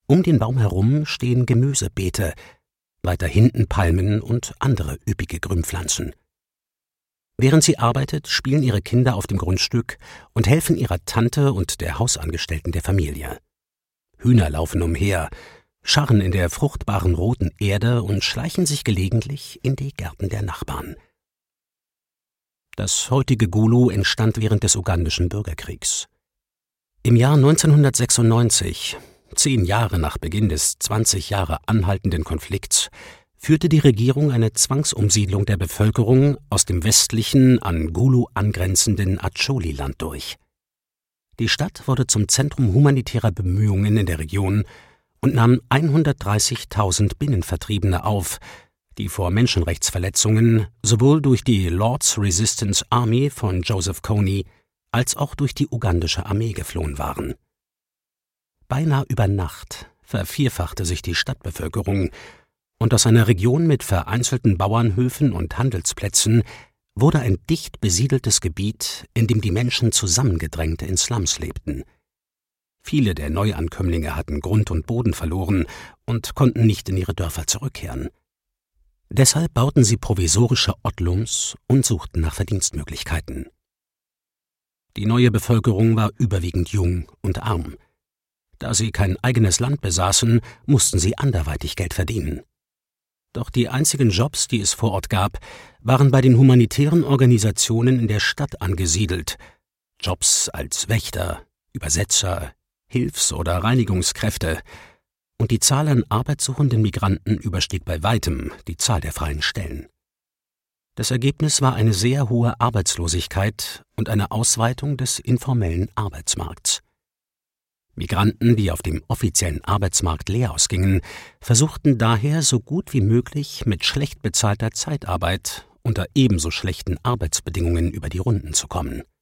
Um den Baum herum stehen Gemüsebeete, weiter hinten Palmen und andere üppige Grünpflanzen. Während sie arbeitet, spielen ihre Kinder auf dem Grundstück und helfen ihrer Tante und der Hausangestellten der Familie. Hühner laufen umher, scharren in der fruchtbaren roten Erde und schleichen sich gelegentlich in die Gärten der Nachbarn. Das heutige Gulu entstand während des ugandischen Bürgerkriegs. Im Jahr 1996, 10 Jahre nach Beginn des 20 Jahre anhaltenden Konflikts, führte die Regierung eine Zwangsumsiedlung der Bevölkerung aus dem westlichen, an Gulu angrenzenden Acholi-Land durch. Die Stadt wurde zum Zentrum humanitärer Bemühungen in der Region und nahm 130.000 Binnenvertriebene auf, die vor Menschenrechtsverletzungen sowohl durch die Lord's Resistance Army von Joseph Kony als auch durch die ugandische Armee geflohen waren. Beinahe über Nacht vervierfachte sich die Stadtbevölkerung, und aus einer Region mit vereinzelten Bauernhöfen und Handelsplätzen wurde ein dicht besiedeltes Gebiet, in dem die Menschen zusammengedrängt in Slums lebten. Viele der Neuankömmlinge hatten Grund und Boden verloren und konnten nicht in ihre Dörfer zurückkehren. Deshalb bauten sie provisorische Oddlums und suchten nach Verdienstmöglichkeiten. Die neue Bevölkerung war überwiegend jung und arm. Da sie kein eigenes Land besaßen, mussten sie anderweitig Geld verdienen. Doch die einzigen Jobs, die es vor Ort gab, waren bei den humanitären Organisationen in der Stadt angesiedelt. Jobs als Wächter, Übersetzer, Hilfs- oder Reinigungskräfte. Und die Zahl an arbeitssuchenden Migranten überstieg bei weitem die Zahl der freien Stellen. Das Ergebnis war eine sehr hohe Arbeitslosigkeit und eine Ausweitung des informellen Arbeitsmarkts. Migranten, die auf dem offiziellen Arbeitsmarkt leer ausgingen, versuchten daher so gut wie möglich mit schlecht bezahlter Zeitarbeit unter ebenso schlechten Arbeitsbedingungen über die Runden zu kommen.